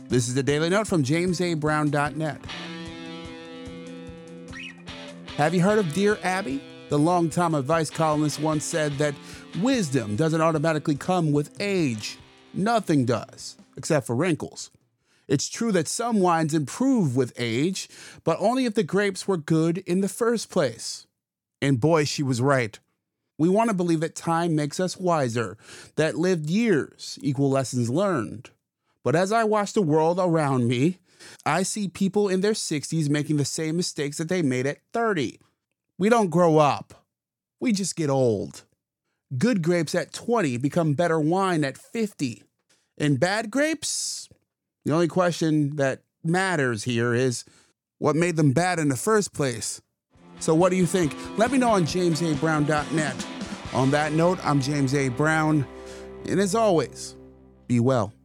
This is the Daily Note from JamesABrown.net. Have you heard of Dear Abby? The longtime advice columnist once said that wisdom doesn't automatically come with age. Nothing does, except for wrinkles. It's true that some wines improve with age, but only if the grapes were good in the first place. And boy, she was right. We want to believe that time makes us wiser, that lived years equal lessons learned. But as I watch the world around me, I see people in their 60s making the same mistakes that they made at 30. We don't grow up. We just get old. Good grapes at 20 become better wine at 50. And bad grapes? The only question that matters here is what made them bad in the first place. So what do you think? Let me know on JamesABrown.net. On that note, I'm James A. Brown. And as always, be well.